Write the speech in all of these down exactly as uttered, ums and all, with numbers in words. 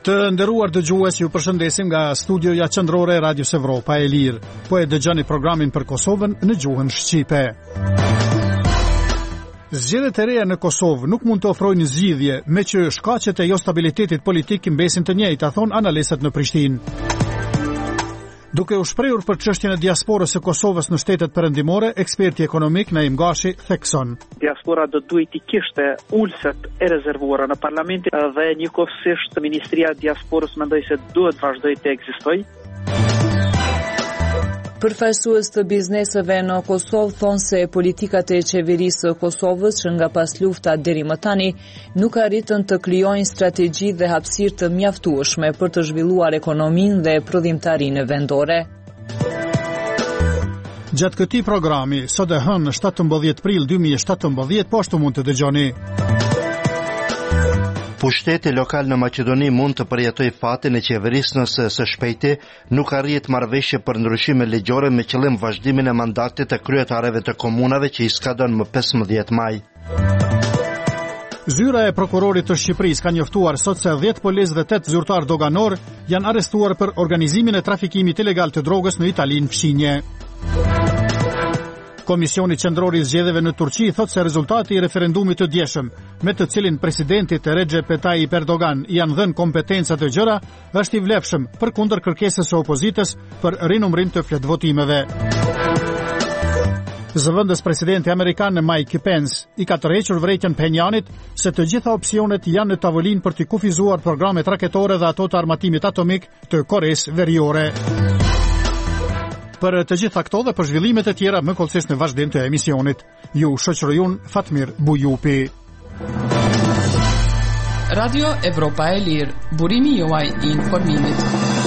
Të nderuar dëgjues, ju përshëndesim nga studioja qendrore e Radios Evropa e Lirë. Po e dëgjoni programin për Kosovën në gjuhën shqipe. Zgjedhjet e reja në Kosovë nuk mund të ofrojnë zgjidhje, me që shkaqet e jo stabilitetit politik mbesin të njëjta, thon analistët në Prishtinë. Duke u shprehur për çështjen e diasporës së Kosovës në shtetet perëndimore, eksperti ekonomik Naim Gashi thekson: Diaspora do duhet të kishte ulset e rezervuara në parlament dhe njëkohësisht Ministria e Diasporës mendoj se duhet vazhdojë të ekzistojë. Përfaqësues të bizneseve në Kosovë thonë se politikat e qeverisë së Kosovës që nga pas lufta deri më tani nuk arritën të krijojnë strategji dhe hapësirë të mjaftueshme për të zhvilluar ekonominë dhe prodhimtarinë vendore. Gjatë këtij programi, sot e hënë shtatëmbëdhjetë prill dy mijë e shtatëmbëdhjetë, po ashtu mund të dëgjoni. Pushteti lokal në Maqedoni mund të përjetoj fatin e qeverisë nëse së shpejti nuk arrihet marrëveshje për ndryshime ligjore me qëllim vazhdimin e mandatit të kryetarëve të komunave që i skadon më pesëmbëdhjetë maj. Zyra e prokurorit të Shqipërisë ka njoftuar sot se dhjetë policë dhe tetë zyrtar doganor janë arrestuar për organizimin e trafikimit ilegal të drogës në Italinë fshinje. Komisioni qendror i zgjedhjeve në Turqi thot se rezultati i referendumit të djeshëm, me të cilin presidentit Recep Tayyip Erdogan i janë dhënë kompetenca të gjëra, është i vlefshëm përkundër kërkesës së opozitës për rinumërim të fletvotimeve. Zëvendës presidenti amerikan Mike Pence i ka tërhequr vërejtjen Penjanit se të gjitha opsionet janë në tavolinë për të kufizuar programet raketore dhe ato të armatimit atomik të Koresë Veriore. Për të gjitha këto dhe për zhvillimet e tjera më kollësisht në vazhdim të emisionit. Ju shoqëroj unë Fatmir Bujupi. Radio Evropa e Lirë, burimi juaj i informimit.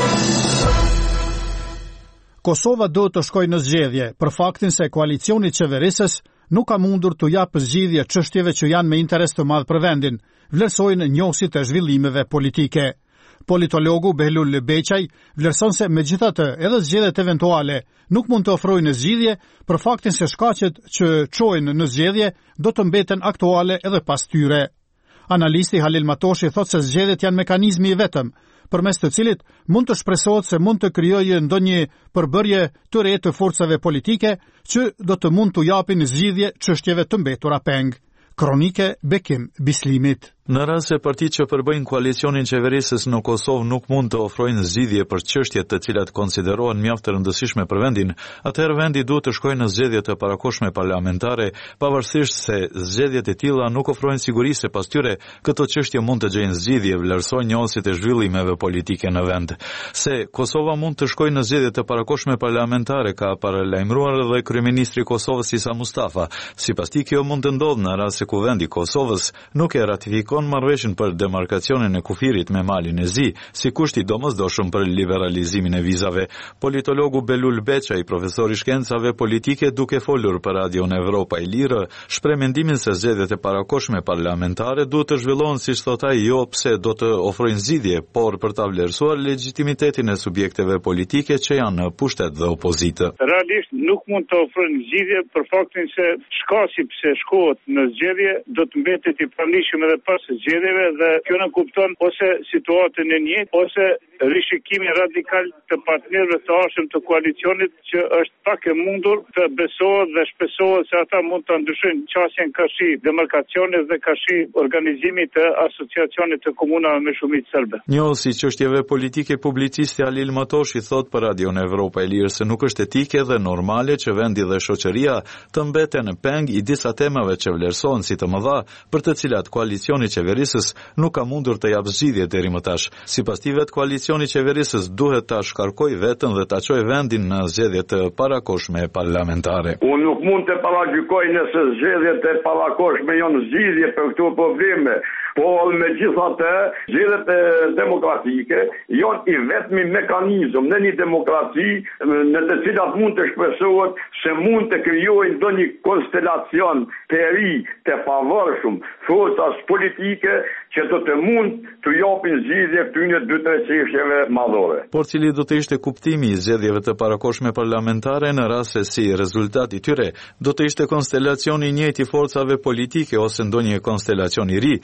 Kosova do të shkojë në zgjedhje për faktin se koalicioni qeverisës nuk ka mundur të japë zgjidhje çështjeve që janë me interes të madh për vendin, vlerësojnë njohësit e zhvillimeve politike. Politologu Behlul Beqaj vlerëson se megjithatë edhe zgjedhjet eventuale nuk mund të ofrojnë zgjidhje për faktin se shkaqet që çojnë në zgjedhje do të mbeten aktuale edhe pas tyre. Analisti Halil Matoshi thotë se zgjedhjet janë mekanizmi i vetëm përmes të cilit mund të shpresohet se mund të krijojë ndonjë përbërje të re të forcave politike që do të mund të japin zgjidhje çështjeve të mbetura peng. Kronike Bekim Bislimit. Në rast se partitë që përbëjnë koalicionin qeverisës në Kosovë nuk mund të ofrojnë zgjidhje për çështjet të cilat konsiderohen mjaft të rëndësishme për vendin, atëherë vendi duhet të shkojë në zgjedhje të parakohshme parlamentare, pavarësisht se zgjedhjet e tilla nuk ofrojnë siguri se pas tyre këto çështje mund të gjejnë zgjidhje, vlerësojnë njohësit e zhvillimeve politike në vend. Se Kosova mund të shkojë në zgjedhje të parakohshme parlamentare ka paralajmëruar edhe kryeministri i Kosovës Isa Mustafa. Sipas tij kjo mund të ndodhë në rast se kuvendi i Kosovës nuk e ratifikon marrëveshjen për demarkacionin e kufirit me Malin e Zi, si kushti domosdoshëm për liberalizimin e vizave. Politologu Belul Beqaj, profesor i shkencave politike, duke folur për Radion Evropa e Lirë, shpreh mendimin se zgjedhjet e parakohshme parlamentare duhet të zhvillohen siç thot ai, jo pse do të ofrojnë zgjidhje, por për ta vlerësuar legitimitetin e subjekteve politike që janë në pushtet dhe opozitë. Realisht nuk mund të ofrojnë zgjidhje për faktin se shkaqi pse shkohet në zgjedhje do të mbetet i pranishëm edhe pas zgjedhjeve dhe kjo në kupton ose situatën e njëjtë ose rishikimi radikal të partnerëve të arshëm të koalicionit që është pak e mundur të besohet dhe shpesohet se ata mund të ndryshojnë qasjen kashi demarkacionit dhe kashi organizimit të asociacionit të komunave me shumicë serbe. Njohësi çështjeve politike publicisti Halil Matoshi thot për Radion Evropa e Lirë se nuk është etike dhe normale që vendi dhe shoqëria të mbeten peng i disa temave që vlerësohen si të mëdha për të cilat koalicioni qeverisës nuk ka mundur të japë zgjidhje deri më tash. Sipas tij vet koalicioni qeverisës duhet ta shkarkojë veten dhe ta çojë vendin në zgjedhje të parakohshme parlamentare. Unë nuk mund të paragjykoj nëse zgjedhjet e parakohshme janë zgjidhje për këto probleme, por megjithatë zgjedhjet demokratike janë i vetmi mekanizëm në një demokraci në të cilat mund të shpresohet se mund të krijojë ndonjë konstelacion të ri të pavarshëm forcas politike që do të mund të japin zgjidhje këtyre dy tre çështjeve madhore. Por cili do të ishte kuptimi i zgjedhjeve të parakohshme parlamentare në rast se si rezultati i tyre do të ishte konstelacioni i njëjtë i forcave politike ose ndonjë konstelacion i ri, duke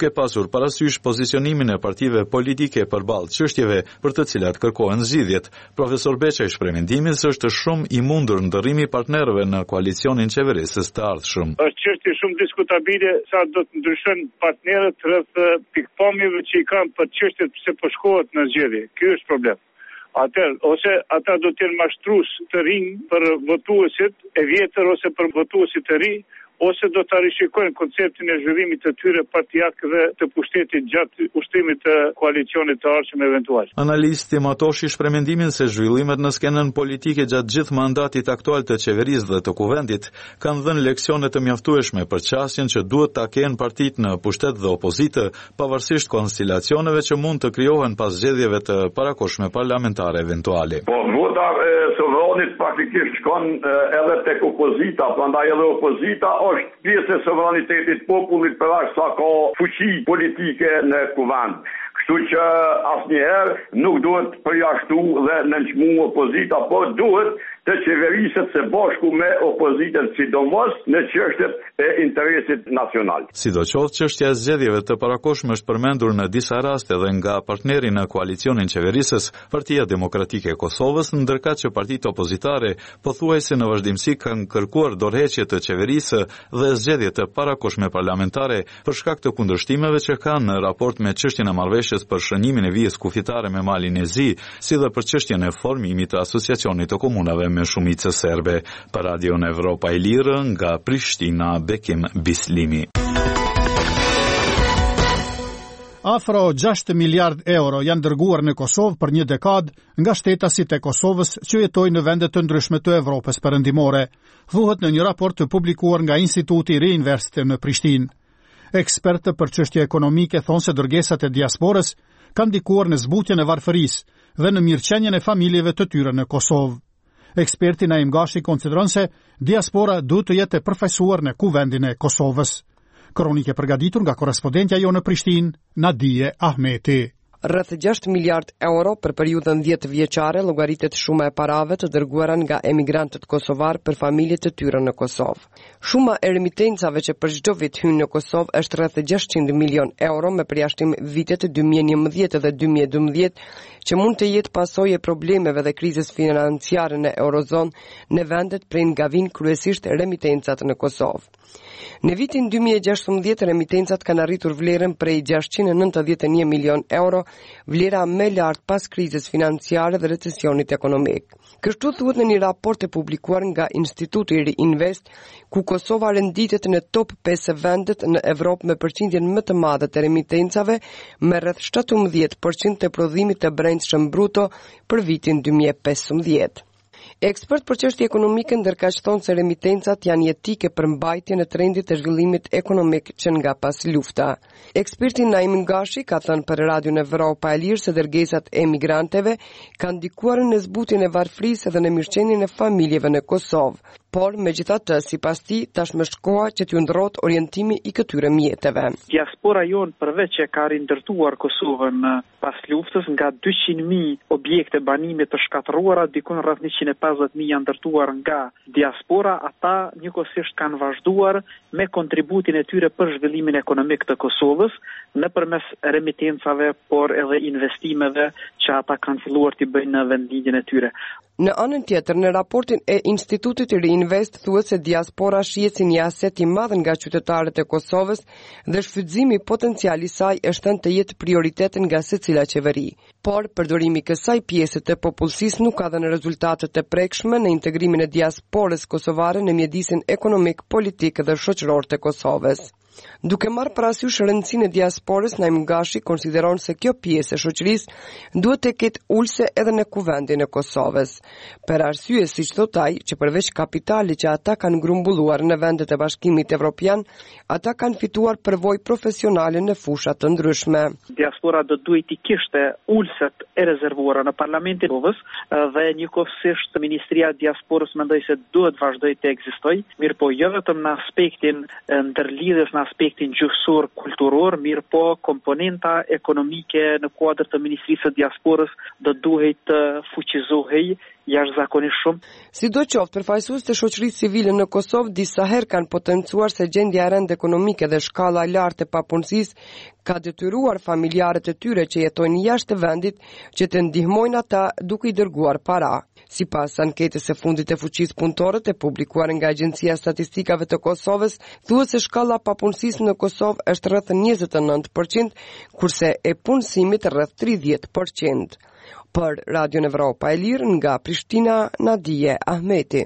duke pasur parasysh pozicionimin e partive politike përballë çështjeve për të cilat kërkohen zgjidhjet. Profesor Beçaj shpreh mendimin se është shumë i mundur ndërrimi i partnerëve në koalicionin qeverisës të ardhshëm. Është çështje shumë diskutabile sa do të ndryshojnë partnerët rreth pikpamjeve që i kanë për çështjet pse po shkohet në zgjedhje. Ky është problem. Atër, ose ata do të jenë mashtrues të rinj për votuesit e vjetër ose për votuesit të ri, ose do të rishikojnë konceptin e zhvillimit të tyre partijak dhe të pushtetit gjatë ushtrimit të koalicionit të ardhshëm eventual. Analisti Matoshi shpreh mendimin se zhvillimet në skenën politike gjatë gjithë mandatit aktual të qeverisë dhe të kuvendit kanë dhënë leksione të mjaftueshme për qasjen që duhet ta kenë partitë në pushtet dhe opozitë, pavarësisht konstelacioneve që mund të krijohen pas zgjedhjeve të parakoshme parlamentare eventuale. Po vota e sovranit praktikisht shkon edhe tek opozita, prandaj edhe opozita është pjesë e sovranitetit popullit për aq sa ka fuqi politike në kuvend. Kështu që asnjëherë nuk duhet përjashtu dhe nënçmu opozita, por duhet të qeveriset së bashku me opozitën, sidomos në çështjet e interesit nacional. Sidoqoftë, çështja e zgjedhjeve të parakoshme është përmendur në disa raste dhe nga partneri në koalicionin qeverisës, Partia Demokratike e Kosovës, ndërkaq që partitë opozitare pothuajse në vazhdimsi kanë kërkuar dorëheqje të qeverisë dhe zgjedhje të parakoshme parlamentare për shkak të kundërshtimeve që kanë në raport me çështjen e marrëveshjes për shënimin e vijës kufitare me Malin e Zi, si dhe për çështjen e formimit të asociacionit të komunave me shumicë serbe. Për Radion Evropa e Lirë, nga Prishtina, Bekim Bislimi. Afro gjashtë miliard euro janë dërguar në Kosovë për një dekadë nga shtetasit e Kosovës që jetojnë në vende të ndryshme të Evropës perëndimore, thuhet në një raport të publikuar nga Instituti Reinvest në Prishtinë. Ekspertë për çështje ekonomike thonë se dërgesat e diasporës kanë ndikuar në zbutjen e varfërisë dhe në mirëqenjen e familjeve të tyre në Kosovë. Eksperti Naim Gashi konsideron se diaspora duhet të jetë e përfaqësuar në kuvendin e Kosovës. Kronike përgatitur nga korrespondentja jo në Prishtinë, Nadije Ahmeti. Rreth gjashtë miliard euro për periudhën dhjetë vjeçare llogaritet shuma e parave të dërguara nga emigrantët kosovar për familjet e tyre në Kosovë. Shuma e remitencave që për çdo vit hyn në Kosovë është rreth gjashtëqind milion euro me përjashtim vitet dy mijë e njëmbëdhjetë dhe dy mijë e dymbëdhjetë, që mund të jetë pasojë e problemeve dhe krizës financiare në eurozonë në vendet prej nga vijnë kryesisht remitencat në Kosovë. Në vitin dy mijë e gjashtëmbëdhjetë remitencat kanë arritur vlerën prej gjashtëqind e nëntëdhjetë e një milion euro, vlera më e lartë pas krizës financiare dhe recesionit ekonomik. Kështu thuhet në një raport e publikuar nga Instituti Reinvest, ku Kosova renditet në top pesë vendet në Evropë me përqindjen më të madhe të remitencave, me rreth shtatëmbëdhjetë përqind të prodhimit të brendshëm bruto për vitin dy mijë e pesëmbëdhjetë. Ekspert për çështje ekonomike ndërkaq thonë se remitencat janë jetike për mbajtjen e trendit të zhvillimit ekonomik që nga pas lufta. Eksperti Naim Gashi ka thënë për Radion Evropa e Lirë se dërgesat e emigranteve kanë ndikuar në zbutjen e varfërisë dhe në mirëqenien e familjeve në Kosovë, por megjithatë, sipas tij, tashmë është koha që t'ju ndrohet orientimi i këtyre mjeteve. Diaspora jon përveç që ka rindërtuar Kosovën pas luftës, nga dyqind mijë objekte banime të shkatëruara, dikon rreth njëqind e pesëdhjetë mijë janë ndërtuar nga diaspora, ata njëkohësisht kanë vazhduar me kontributin e tyre për zhvillimin ekonomik të Kosovës nëpërmes remitencave, por edhe investimeve që ata kanë filluar t'i bëjnë në vendlindjen e tyre. Në anën tjetër, në raportin e Institutit Reinvest thuhet se diaspora shihet si një aset i madh nga qytetarët e Kosovës dhe shfrytëzimi potencial i saj është të jetë prioritet nga secila qeveri. Por përdorimi i kësaj pjese të popullsisë nuk ka dhënë rezultate të prekshme në integrimin e diasporës kosovare në mjedisin ekonomik, politik dhe shoqëror të Kosovës. Duke marrë parasysh rëndësinë e diasporës, Naim Gashi konsideron se kjo pjesë e shoqërisë duhet të ketë ulse edhe në kuvendin e Kosovës. Për arsye, siç thot ai, që përveç kapitalit që ata kanë grumbulluar në vendet e Bashkimit Evropian, ata kanë fituar përvojë profesionale në fusha të ndryshme. Diaspora do duhet të kishte ulset e rezervuara në Parlamentin e Kosovës dhe njëkohësisht Ministria e Diasporës mendoj se duhet vazhdojë të ekzistojë, mirë po jo vetëm në aspektin ndërlidhjes në aspektin gjuhësor kulturor, mirë po komponenta ekonomike në kuadër të Ministrisë së Diasporës do duhet të fuqizohej jashtëzakonisht shumë. Sidoqoftë, përfaqësues të shoqërisë civile në Kosovë disa herë kanë potencuar se gjendja e rëndë ekonomike dhe shkalla e lartë e papunësisë ka detyruar familjarët e tyre që jetojnë jashtë të vendit që të ndihmojnë ata duke i dërguar para. Sipas anketës së fundit të fuqisë punëtore të publikuar nga Agjencia e Statistikave të Kosovës, thuhet se shkalla e papunësisë në Kosovë është rreth njëzet e nëntë përqind, kurse e punësimit rreth tridhjetë përqind. Për Radio Evropa e Lirë nga Prishtina, Nadije Ahmeti.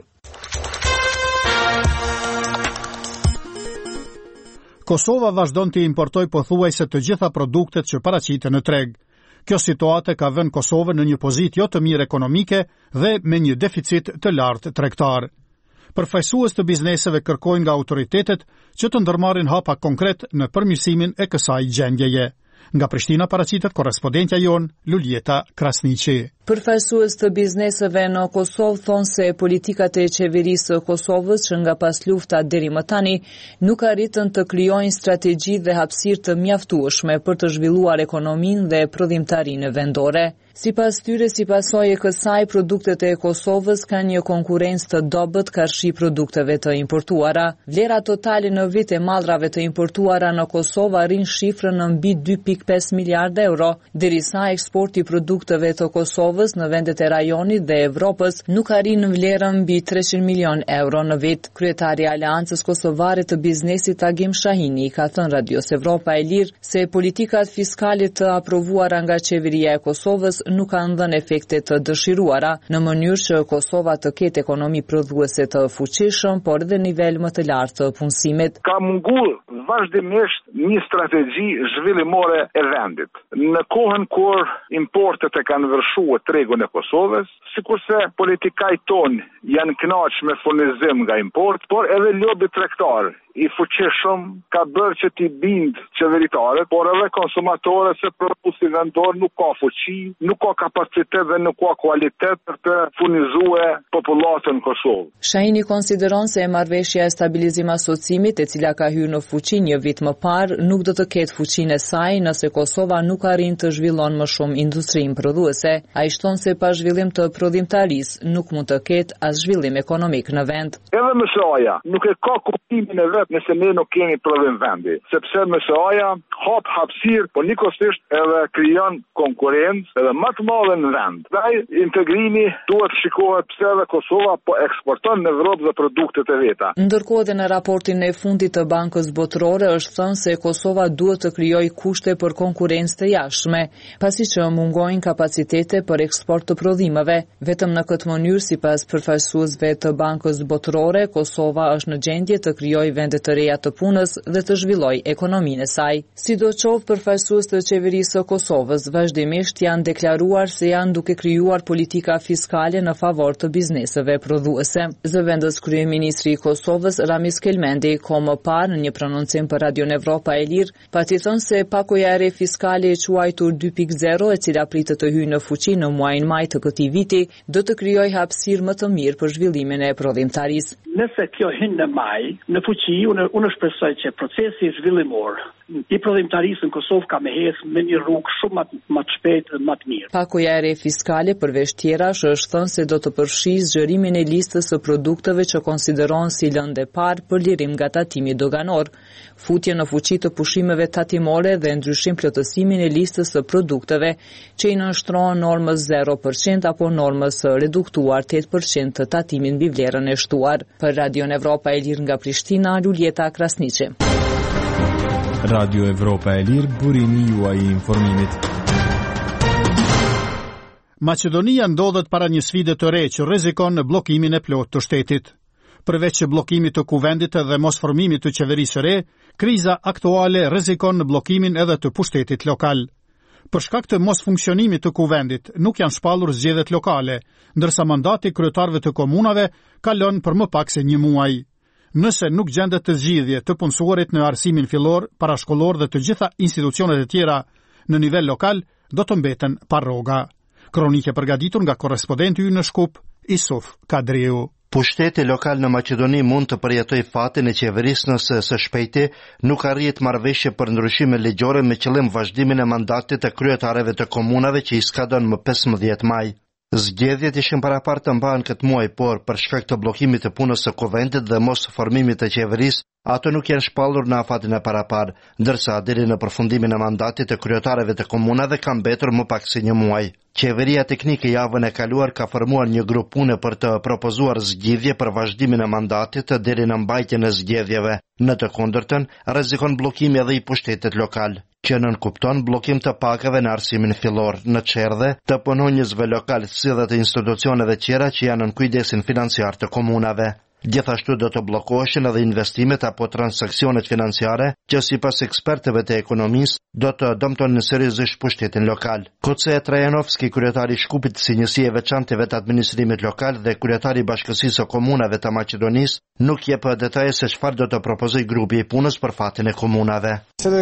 Kosova vazhdon të importoj pothuajse të gjitha produktet që paraqiten në treg. Kjo situatë ka vënë Kosovën në një pozitë jo të mirë ekonomike dhe me një deficit të lartë tregtar. Përfaqësues të bizneseve kërkojnë nga autoritetet që të ndërmarrin hapa konkret në përmirësimin e kësaj gjendjeje. Nga Prishtina paraqitet korrespondentja jon Luljeta Krasniqi. Përfaqësues të bizneseve në Kosovë thonë se politikat e qeverisë së Kosovës që nga pas lufta deri më tani nuk arritën të krijojnë strategji dhe hapësirë të mjaftueshme për të zhvilluar ekonominë dhe prodhimtarinë vendore. Sipas tyre, si pasojë e kësaj, produktet e Kosovës kanë një konkurrencë të dobët karshi produkteve të importuara. Vlera totale në vit e mallrave të importuara në Kosovë arrin shifrën në mbi dy pikë pesë miliardë euro, derisa eksporti i produkteve të Kosovës në vendet e rajonit dhe Evropës nuk arrin në vlerën mbi treqind milion euro në vit. Kryetari i Aleancës Kosovare të Biznesit Agim Shahini ka thënë Radios Evropa e Lirë se politikat fiskale të aprovuara nga qeveria e Kosovës nuk kanë dhënë efekte të dëshiruara në mënyrë që Kosova të ketë ekonomi prodhuese të fuqishëm, por edhe nivel më të lartë të punësimit. Ka munguar vazhdimisht një strategji zhvillimore e vendit. Në kohën kur importet e kanë vërshuar tregun e Kosovës, sikurse politikajt tonë janë kënaqur me furnizim nga import, por edhe lobi tregtar i fuqishëm ka bërë që t'i bind qeveritarët, por edhe konsumatorët se prodhuesi vendor nuk ka fuqi, nuk ka kapacitet dhe nuk ka kualitet për të furnizuar popullatën Kosovë. Shahini konsideron se marrëveshja e stabilizim asociimit, e cila ka hyrë në fuqi një vit më parë, nuk do të ketë fuqinë e saj nëse Kosova nuk arrin të zhvillon më shumë industrinë prodhuese. Ai shton se pa zhvillim të prodhimtarisë nuk mund të ketë as zhvillim ekonomik në vend. Edhe M S A-ja nuk e ka kuptimin e vet nëse ne nuk kemi prodhim vendi, sepse M S A-ja hap hapësirë, por nikosisht edhe krijon konkurrencë edhe më të madhe në vend. Dhe integrimi duhet shikohet pse edhe Kosova po eksporton në Evropë dhe produktet e veta. Ndërkohë edhe në raportin e fundit të Bankës Botërore është thënë se Kosova duhet të krijojë kushte për konkurrencë të jashtme, pasi që mungojnë kapacitete për eksport të prodhimeve. Vetëm në këtë mënyrë, sipas përfaqësuesve të Bankës Botërore, Kosova është në gjendje të krijojë vende të reja të punës dhe të zhvillojë ekonominë e saj. Sidoqoftë, përfaqësues të qeverisë së Kosovës vazhdimisht janë deklaruar se janë duke krijuar politika fiskale në favor të bizneseve prodhuese. Zëvendës kryeministri i Kosovës Ramiz Kelmendi, ko më parë në një prononcim për Radion Evropa e Lirë, pati thënë se pakoja e re fiskale e quajtur dy pikë zero, e cila pritet të hyjë në fuqi në muajin maj të këtij viti, do të krijojë hapësirë më të mirë për zhvillimin e prodhimtarisë. Nëse kjo hyn në maj, në fuqi, unë, unë shpresoj që procesi zhvillimor i prodhimtarisë në Kosovë ka me ecë me një rrugë shumë më, më të shpejtë dhe më të mirë. Pakoja e re fiskale përveç tjerash është thënë se do të përfshijë zgjerimin e listës së produkteve që konsiderohen si lëndë e parë për lirim nga tatimi doganor, futje në fuqi të pushimeve tatimore dhe ndryshim plotësimin e listës së produkteve që i nënshtrohen normës zero përqind apo normës së reduktuar tetë përqind të tatimin mbi vlerën e shtuar. Për Radion Evropa e Lirë nga Prishtina, Luljeta Krasniqi. Radio Evropa e Lirë, burimi juaj i informimit. Maqedonia ndodhet para një sfide të re që rrezikon në bllokimin e plotë të shtetit. Përveç që bllokimit të kuvendit dhe mosformimit të qeverisë së re, kriza aktuale rrezikon në bllokimin edhe të pushtetit lokal. Për shkak të mos funksionimit të kuvendit, nuk janë shpallur zgjedhjet lokale, ndërsa mandati kryetarëve të komunave kalon për më pak se një muaj. Nëse nuk gjendet të zgjidhje të punësuarit në arsimin fillor, parashkollor dhe të gjitha institucionet e tjera në nivel lokal, do të mbeten pa rroga. Kronike përgatitur nga korrespondenti ynë në Shkup, Isuf Kadriu. Pushteti lokal në Maqedoni mund të përjetoj fatin e qeverisë nëse së shpejti nuk arrihet marrëveshje për ndryshime ligjore me qëllim vazhdimin e mandatit të kryetarëve të komunave që i skadon më pesëmbëdhjetë maj. Zgjedhjet ishin parapartë të mbahen këtë muaj, por për shkak të bllokimit të punës së Kuvendit dhe mos formimit të qeverisë, ato nuk janë shpallur në afatin e parapar, ndërsa deri në përfundimin e mandatit të kryetarëve të komunave ka mbetur më pak se një muaj. Qeveria teknike javën e kaluar ka formuar një grup pune për të propozuar zgjidhje për vazhdimin e mandatit deri në mbajtjen e zgjedhjeve. Në të kundërtën, rrezikon bllokimi edhe i pushtetit lokal, që nën kupton bllokim të pakave në arsimin fillor, në çerdhe të punonjësve lokal si dhe të institucioneve tjera që janë në kujdesin financiar të komunave. Gjithashtu do të bllokoheshin edhe investimet apo transaksionet financiare që sipas ekspertëve të ekonomisë do të dëmtojnë seriozisht pushtetin lokal. Koce Trajanovski, kryetari i Shkupit si njësi e veçantë të administrimit lokal dhe kryetari i Bashkësisë së Komunave të Maqedonisë, nuk jep detaje se çfarë do të propozojë grupi i punës për fatin e komunave.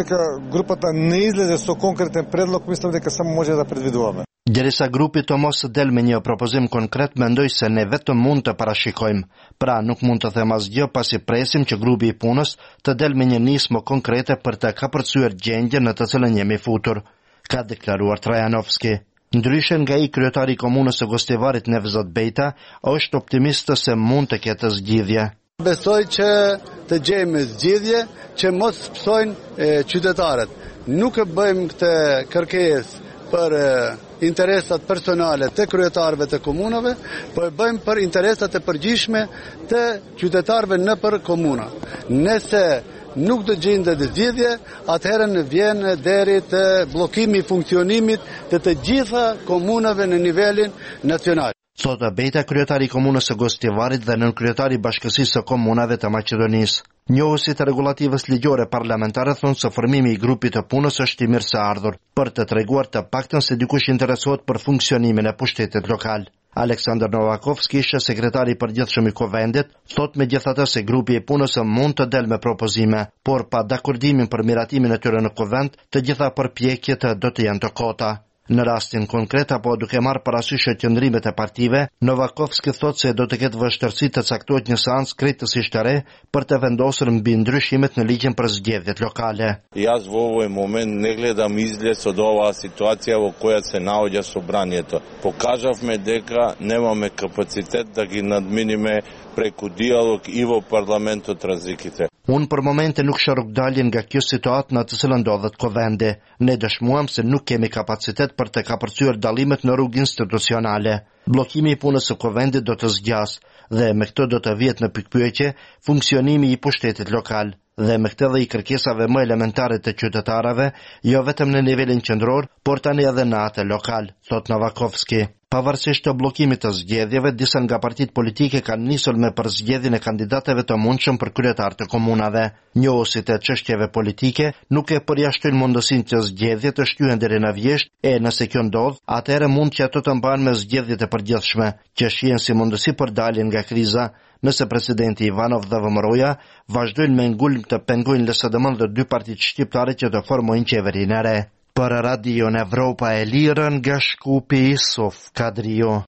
Групата не излезе со конкретен предлог, мислам дека само може да предвидуваме. Derisa grupi të mos del me një propozim konkret, mendoj se ne vetëm mund të parashikojmë. Pra nuk mund të them asgjë pasi presim që grupi i punës të del me një nismë konkrete për të kapërcyer gjendjen në të cilën jemi futur, ka deklaruar Trajanovski. Ndryshe nga i kryetari i komunës së Gostivarit Nevzat Bejta, është optimist se mund të ketë zgjidhje. Besoj që të gjejmë zgjidhje që mos psojnë qytetarët. Nuk e bëjmë këtë kërkesë për interesat personale të kryetarëve të komunave, po e bëjmë për interesat e përgjithshme të qytetarëve në për komuna. Nëse nuk do gjendet zgjidhje, atëherë vjen deri të bllokimi i funksionimit të të gjitha komunave në nivelin nacional. Thotë Bejta, kryetari i komunës së Gostivarit dhe nën kryetari i Bashkësisë së Komunave të Maqedonisë. Njohësit e regulativës ligjore parlamentare thonë se formimi i grupit të punës është i mirë se ardhur, për të treguar të paktën se dikush interesohet për funksionimin e pushtetit lokal. Aleksandar Novakovski, ishte sekretari i përgjithshëm i Kuvendit, thot megjithatë se grupi i punës mund të del me propozime, por pa dakordimin për miratimin e tyre në Kuvend, të gjitha përpjekjet do të jenë të kota. Në rastin konkret apo duke marrë parasysh qëndrimet e partive, Novakovski thot se do të ketë vështirësi të caktohet një seancë krejtësisht e re për të vendosur mbi ndryshimet në ligjin për zgjedhjet lokale. Јас во овој момент не гледам излез од оваа ситуација во која се наоѓа собранието. Покажавме дека немаме капацитет да ги надминиме преку диалог и во парламентот разликите. Unë për momente nuk shoh rrugdaljen nga kjo situatë në të cilën ndodhet Kuvendi. Ne dëshmuam se nuk kemi kapacitet për të kapërcyer dallimet në rrugë institucionale. Bllokimi i punës së Kuvendit do të zgjasë dhe me këtë do të vihet në pikpyetje funksionimi i pushtetit lokal. Dhe me këtë dhe i kërkesave më elementare të qytetarëve, jo vetëm në nivelin qendror, por tani edhe në atë lokal, thot Novakovski. Pavarësisht të bllokimit të zgjedhjeve, disa nga partitë politike kanë nisur me përzgjedhjen e kandidatëve të mundshëm për kryetar të komunave. Njohësit e çështjeve politike nuk e përjashtojnë mundësinë që zgjedhjet të shtyhen deri në vjesht, e nëse kjo ndodh, atëherë mund që ato të mbahen me zgjedhjet e përgjithshme, që shihen si mundësi për daljen nga kriza, nëse presidenti Ivanov dhe Vëmëroja vazhdojnë me ngulm të pengojnë L S D M dhe dy partitë shqiptare që të formojnë qeverinë e re. Për Radion Evropa e Lirë nga Shkupi, Sof Kadrio.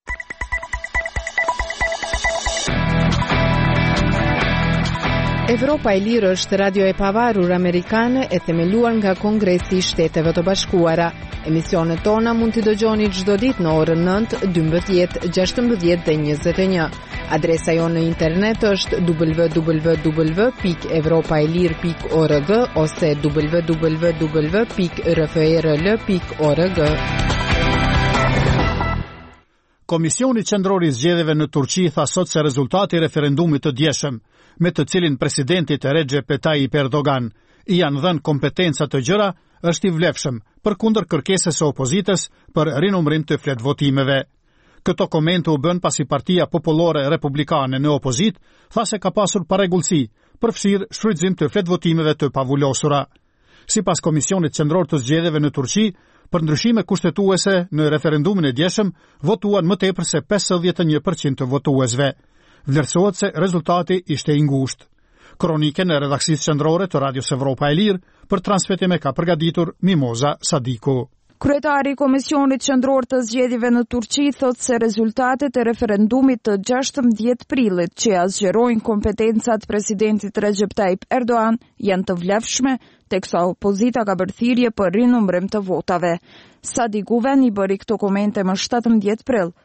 Evropa e Lirë është radio e pavarur amerikane e themeluar nga Kongresi i Shteteve të Bashkuara. Emisionet tona mund t'i dëgjoni çdo ditë në orën nëntë, dymbëdhjetë, gjashtëmbëdhjetë dhe njëzet e një. Adresa jonë në internet është w w w pikë evropaelir pikë org ose w w w pikë r f r l pikë org. Komisioni Qendror i Zgjedhjeve në Turqi tha sot se rezultati i referendumit të djeshëm, me të cilin presidenti Recep Tayyip Erdogan i janë dhënë kompetenca të gjëra, është i vlefshëm përkundër kërkesës së opozitës për rinumërim të flet votimeve. Këto komente u bën pasi Partia Popullore Republikane në opozit tha se ka pasur parregullsi, përfshirë shfrytëzim të flet votimeve të pavullosura. Sipas Komisionit Qendror të Zgjedhjeve në Turqi, për ndryshime kushtetuese në referendumin e djeshëm votuan më tepër se pesëdhjetë e një përqind të votuesve. Vlerësohet se rezultati ishte i ngushtë. Kronike në redaksisë qendrore të Radios Evropa e Lirë për transmetime ka përgatitur Mimoza Sadiku. Kryetari i Komisionit Qendror të Zgjedhjeve në Turqi thot se rezultatet e referendumit të gjashtëmbëdhjetë prillit që azgjerojnë kompetencat presidentit Recep Tayyip Erdogan janë të vlefshme, teksa opozita ka bërë thirrje për rinumërim të votave. Sadiku veni bëri këto komente më shtatëmbëdhjetë prill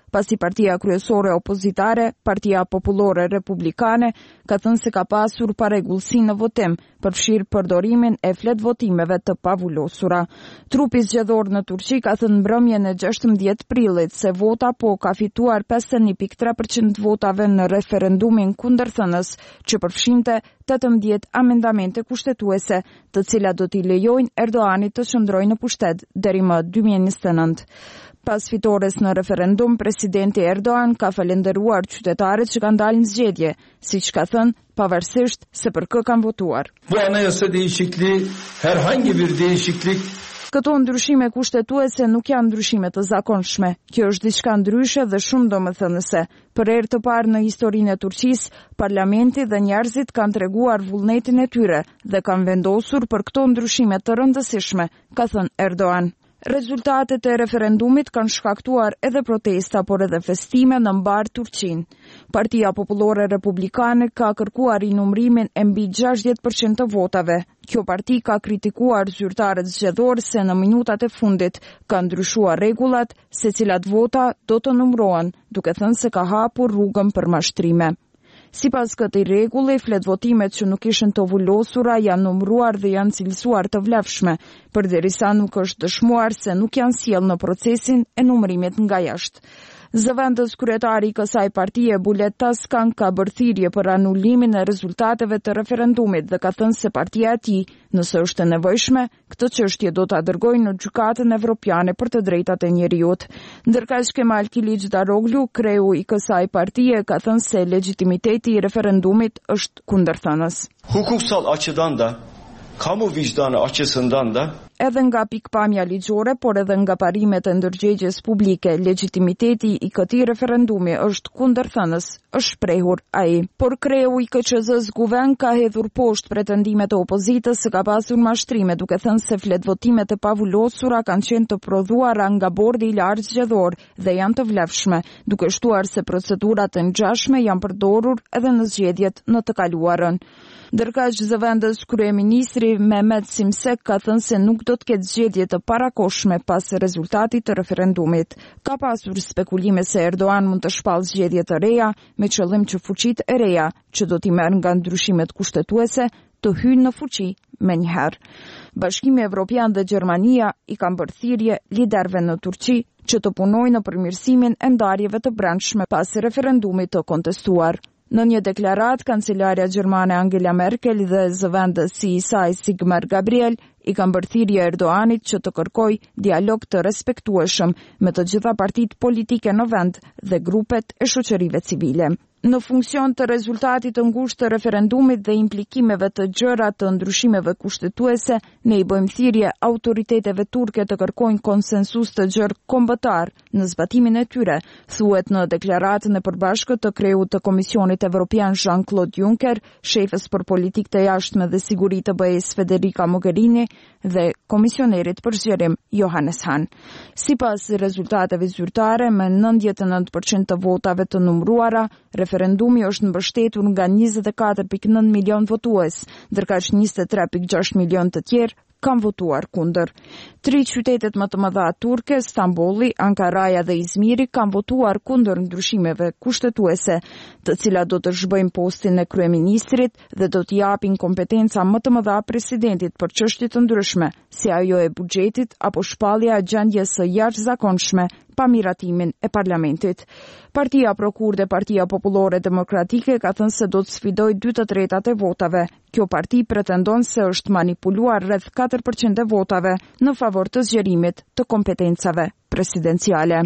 pasi partia kryesore opozitare, Partia Popullore Republikane, ka thënë se ka pasur parregullsi në votim, përfshirë përdorimin e flet votimeve të pavullosura. Trupi zgjedhor në Turqi ka thënë mbrëmjen e gjashtëmbëdhjetë prillit se vota po ka fituar pesëdhjetë e një pikë tre përqind votave në referendumin kundërthënës, që përfshinte tetëmbëdhjetë amendamente kushtetuese, të cilat do t'i lejojnë Erdoganit të qëndrojë në pushtet deri më dy mijë e njëzet e nëntë. Pas fitores në referendum, presidenti Erdogan ka falenderuar qytetarët që kanë dalë në zgjedhje, siç ka thënë, pavarësisht se për kë kanë votuar. Bu anayasa değişikliği herhangi bir değişiklik Këto ndryshime kushtetuese nuk janë ndryshime të zakonshme. Kjo është diçka ndryshe dhe shumë domethënëse. Për herë të parë në historinë e Turqisë, parlamenti dhe njerëzit kanë treguar vullnetin e tyre dhe kanë vendosur për këto ndryshime të rëndësishme, ka thënë Erdogan. Rezultatet e referendumit kanë shkaktuar edhe protesta, por edhe festime në mbar Turqinë. Partia Popullore Republikane ka kërkuar rinumrimin e mbi gjashtëdhjetë përqind të votave. Kjo parti ka kritikuar zyrtarët zgjedhor se në minutat e fundit ka ndryshuar rregullat, secilat vota do të numërohen, duke thënë se ka hapur rrugën për mashtrime. Sipas këtij rregulli, fletvotimet që nuk ishin të vullosura janë numëruar dhe janë cilësuar të vlefshme, përderisa nuk është dëshmuar se nuk janë sjellë në procesin e numërimit nga jashtë. Zëvendës kryetari i kësaj partie, Bulet Taskan, ka bërë thirrje për anulimin e rezultateve të referendumit dhe ka thënë se partia e tij, nëse është e nevojshme, këtë çështje do ta dërgojë në Gjykatën Evropiane për të drejtat e njeriut. Ndërkaq Kemal Kiliçdaroglu, kreu i kësaj partie, ka thënë se legitimiteti i referendumit është kundërthënës. Hukuksal açıdan da, kamu vicdanı açısından da Edhe nga pikpamja ligjore, por edhe nga parimet e ndërgjegjes publike, legitimiteti i këtij referendumi është kundërthënës, është shprehur ai. Por kreu i K Q Z-s Guven ka hedhur poshtë pretendimet e opozitës se ka pasur mashtrime, duke thënë se fletvotimet e pavullosura kanë qenë të prodhuara nga bordi i lartë zgjedhor dhe janë të vlefshme, duke shtuar se procedurat e ngjashme janë përdorur edhe në zgjedhjet në të kaluarën. Ndërkaq zëvendës kryeministri Mehmet Simsek ka thënë se nuk do të ketë zgjedhje të parakohshme pas rezultatit të referendumit. Ka pasur spekulime se Erdogan mund të shpallë zgjedhje të reja me qëllim që fuqitë e reja, që do t'i merr nga ndryshimet kushtetuese, të hyjnë në fuqi menjëherë. Bashkimi Evropian dhe Gjermania i kanë bërë thirrje liderëve në Turqi që të punojnë në përmirësimin e ndarjeve të brendshme pas referendumit të kontestuar. Në një deklarat, kancelarja gjermane Angela Merkel dhe zëvendësi i saj Sigmar Gabriel i kanë bërë thirrje Erdoganit që të kërkojë dialog të respektueshëm me të gjitha partitë politike në vend dhe grupet e shoqërive civile. Në funksion të rezultatit të ngushtë të referendumit dhe implikimeve të gjëra të ndryshimeve kushtetuese, ne i bëjmë thirrje autoriteteve turke të kërkojnë konsensus të gjerë kombëtar në zbatimin e tyre, thuhet në deklaratën e përbashkët të kreut të Komisionit Evropian Jean-Claude Juncker, shefës për politikë të jashtme dhe siguri të B E-s Federica Mogherini dhe komisionerit për zgjerim Johannes Hahn. Sipas rezultateve zyrtare, me nëntëdhjetë e nëntë përqind të votave të numëruara, referendumi është mbështetur nga njëzet e katër pikë nëntë milion votues, ndërkaq njëzet e tre pikë gjashtë milion të tjerë kanë votuar kundër. Tri qytetet më të mëdha turke, Stambolli, Ankaraja dhe Izmiri, kanë votuar kundër ndryshimeve kushtetuese, të cilat do të zhbëjnë postin e kryeministrit dhe do të japin kompetenca më të mëdha presidentit për çështje të ndryshme, si ajo e buxhetit apo shpallja e gjendjes së jashtëzakonshme pa miratimin e parlamentit. Partia Prokurde, Partia Popullore Demokratike, ka thënë se do të sfidojë dy të tretat e votave. Kjo parti pretendon se është manipuluar rreth katër përqind e votave në favor të zgjerimit të kompetencave presidenciale.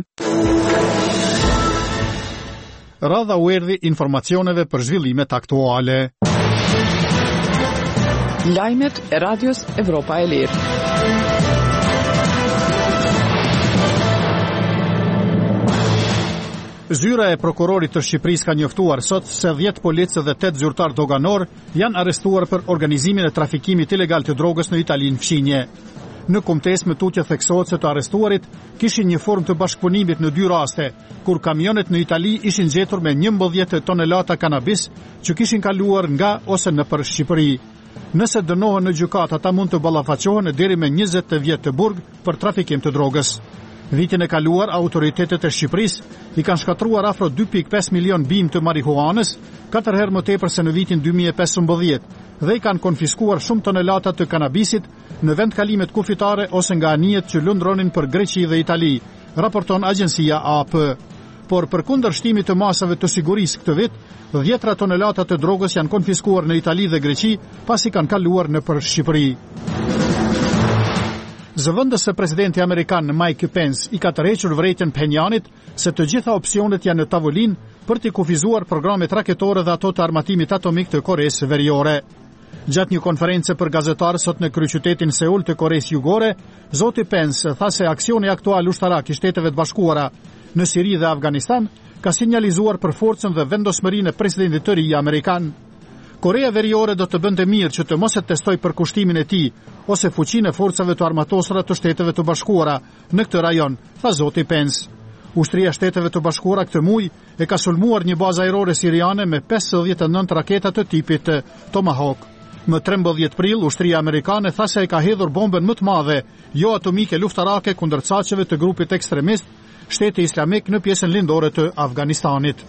Radha u erdhi informacioneve për zhvillimet aktuale. Lajmet e Radios Evropa e Lirë. Zyra e prokurorit të Shqipërisë ka njoftuar sot se dhjetë policë dhe tetë zyrtar doganor janë arrestuar për organizimin e trafikimit ilegal të drogës në Itali në fshinje. Në kumtes me tutje theksohet se të arrestuarit kishin një formë të bashkëpunimit në dy raste, kur kamionet në Itali ishin gjetur me njëmbëdhjetë tonelata kanabis që kishin kaluar nga ose nëpër Shqipëri. Nëse dënohen në gjykat, ata mund të ballafaqohen deri me njëzet vjet të burg për trafikim të drogës. Vitin e kaluar, autoritetet e Shqipërisë i kanë shkatruar afro dy pikë pesë milion bimë të marihuanës, katër herë më tepër se në vitin dy mijë e pesëmbëdhjetë, dhe i kanë konfiskuar shumë tonelata të kanabisit në vendkalimet kufitare ose nga anijet që lundronin për Greqi dhe Itali, raporton agjencia A P. Por përkundër shtimit të masave të sigurisë këtë vit, dhjetra tonelata të drogës janë konfiskuar në Itali dhe Greqi, pasi kanë kaluar nëpër Shqipëri. Zëvendës së presidenti amerikan Mike Pence i ka tërhequr vërejtjen Penjanit se të gjitha opsionet janë në tavolinë për të kufizuar programet raketore dhe ato të armatimit atomik të Koresë Veriore. Gjatë një konference për gazetarë sot në kryeqytetin Seul të Koresë Jugore, zoti Pence tha se aksioni aktual ushtarak i Shteteve të Bashkuara në Siri dhe Afganistan ka sinjalizuar për forcën dhe vendosmërinë e presidentit të ri amerikan. Korea Veriore do të bënte mirë që të mos e testoj për kushtimin e tij ose fuqinë e forcave të armatosura të Shteteve të Bashkuara në këtë rajon, tha zoti Pence. Ushtria e Shteteve të Bashkuara këtë muaj e ka sulmuar një bazë ajrore siriane me pesëdhjetë e nëntë raketa të tipit Tomahawk. Më trembëdhjetë prill, ushtria amerikane tha se e ka hedhur bombën më të madhe, jo atomike luftarake kundër çaqeve të grupit ekstremist Shteti Islamik në pjesën lindore të Afganistanit.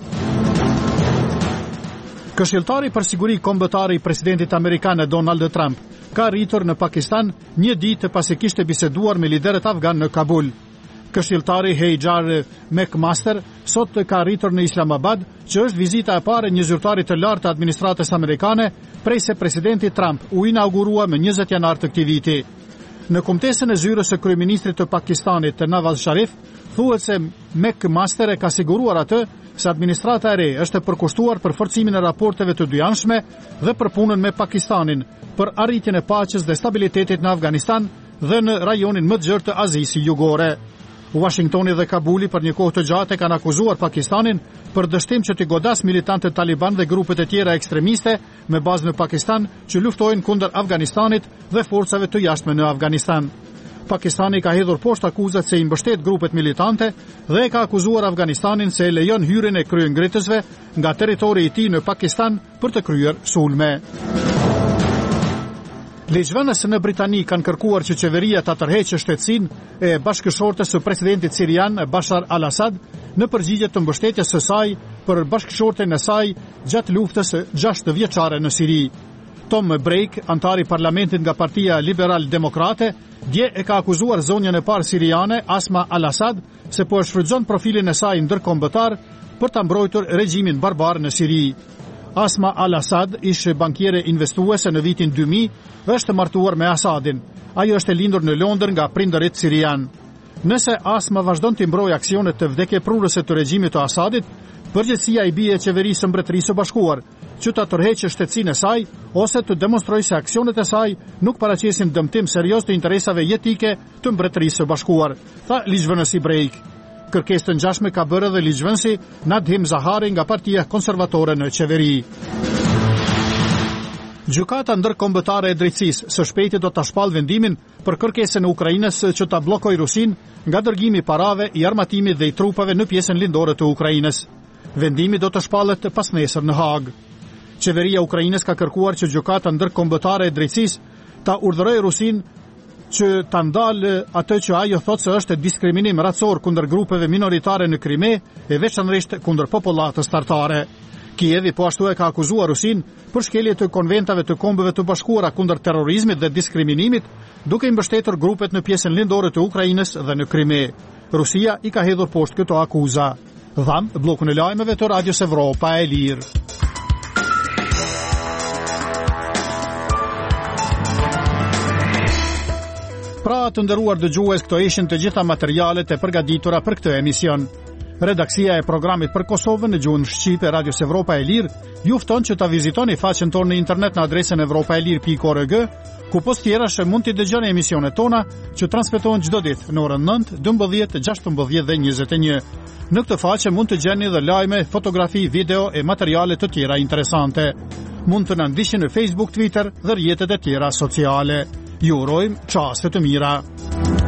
Këshilltari për siguri kombëtare i presidentit amerikan Donald Trump ka rritur në Pakistan një ditë pasi kishte biseduar me liderët afgan në Kabul. Këshilltari Hajar McMaster sot ka rritur në Islamabad, që është vizita e parë e një zyrtari të lartë të administratës amerikane prej se presidenti Trump u inaugurua më njëzet janar të këtij viti. Në kumtesën e zyrës së kryeministrit të Pakistanit Nawaz Sharif, thuhet se McMaster e ka siguruar atë se administrata e re është e përkushtuar për forcimin e raporteve të dyjanshme dhe për punën me Pakistanin për arritjen e paqes dhe stabilitetit në Afganistan dhe në rajonin më të gjerë të Azisë Jugore. Washingtoni dhe Kabuli për një kohë të gjatë kanë akuzuar Pakistanin për dështim që t'i godas militantët Taliban dhe grupet e tjera ekstremiste me bazë në Pakistan që luftojnë kundër Afganistanit dhe forcave të jashtme në Afganistan. Pakistani ka hedhur poshtë akuzat se i mbështet grupet militante dhe e ka akuzuar Afganistanin se e lejon hyrjen e kryengritësve nga territori i tij në Pakistan për të kryer sulme. Ligjvënës në Britani kanë kërkuar që qeveria ta tërheqë shtetësinë e bashkëshortes së presidentit sirian Bashar al-Assad në përgjigje të mbështetjes së saj për bashkëshorten e saj gjatë luftës gjashtë vjeçare në Siri. Tom Brake, antari parlamentit nga Partia Liberal Demokrate, dje e ka akuzuar zonjën e parë siriane Asma al-Assad se po e shfrytëzon profilin e saj ndërkombëtar për ta mbrojtur regjimin barbar në Siri. Asma al-Assad, ish bankiere investuese në vitin dy mijë, është martuar me Assadin. Ajo është e lindur në Londër nga prindërit sirian. Nëse Asma vazhdon të mbrojë aksionet të vdekjeprurëse të regjimit të Assadit, përgjegjësia i bie qeverisë së Mbretërisë së Bashkuar, që ta tërheqë shtetësinë e saj ose të demonstrojë se aksionet e saj nuk paraqesin dëmtim serioz të interesave jetike të Mbretërisë së Bashkuar, tha ligjvënësi Brake. Kërkesë të ngjashme ka bërë edhe ligjvënësi Nadhim Zahari nga Partia Konservatore në qeveri. Gjykata ndërkombëtare e drejtësisë së shpejti do ta shpallë vendimin për kërkesën e Ukrainës që ta bllokojë Rusin nga dërgimi i parave, i armatimit dhe i trupave në pjesën lindore të Ukrainës. Vendimi do të shpallet pas nesër në Hag. Qeveria e Ukrainës ka kërkuar që gjykata ndërkombëtare e drejtësisë ta urdhërojë Rusin që ta ndalë atë që ajo thotë se është diskriminim racor kundër grupeve minoritare në Krime e veçanërisht kundër popullatës tartare. Kijevi po ashtu e ka akuzuar Rusin për shkelje të konventave të kombeve të bashkuara kundër terrorizmit dhe diskriminimit, duke i mbështetur grupet në pjesën lindore të Ukrainës dhe në Krime. Rusia i ka hedhur poshtë këto akuza. Dham, blokun e lajmeve të Radios Evropa e Lirë. Pra të nderuar dëgjues, këto ishin të gjitha materialet e përgatitura për këtë emision. Redaksia e programit për Kosovën në gjuhën shqipe Radios Evropa e Lirë ju fton që ta vizitoni faqen tonë në internet në adresën evropaelir pikë org, ku post tjerash mund t'i dëgjoni emisionet tona që transmetohen çdo ditë në orën nëntë, dymbëdhjetë, gjashtëmbëdhjetë dhe njëzet e një. Në këtë faqe mund të gjeni edhe lajme, fotografi, video e materiale të tjera interesante. Mund të na ndiqni në Facebook, Twitter dhe rrjetet e tjera sociale. Ju urojmë çaste të mira.